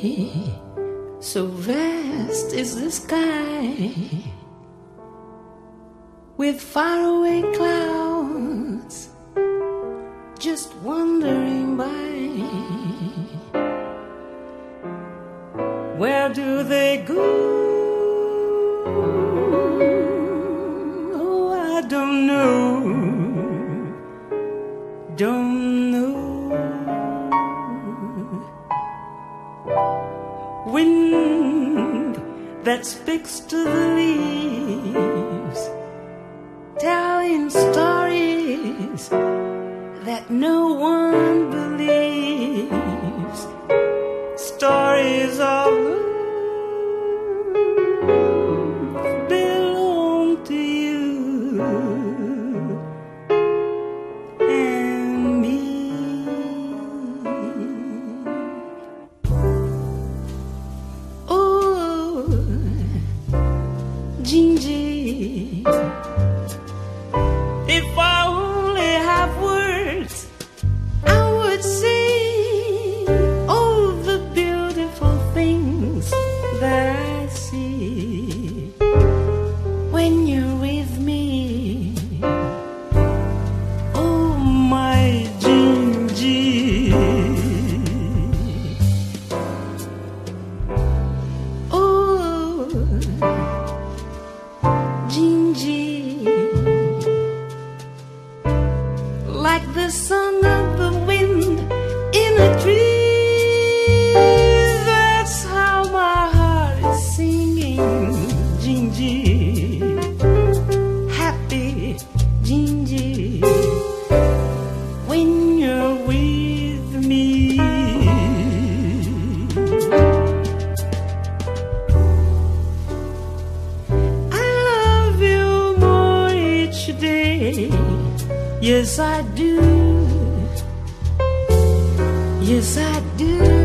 so vast is the sky, with faraway clouds just wandering by. Where do they go? Oh, I don't know. Don't know. Wind that speaks to the leaves, telling stories that no one believes, stories of love belong to you and me. Oh, Gingy, if I only have words, I would say all the beautiful things that I see when you're with me. Oh, my Gingy. Oh, Gingy. Like the song of the wind in a tree, that's how my heart is singing, Gingy. Happy Gingy, when you're with me. I love you more each day. Yes, I do. Yes, I do.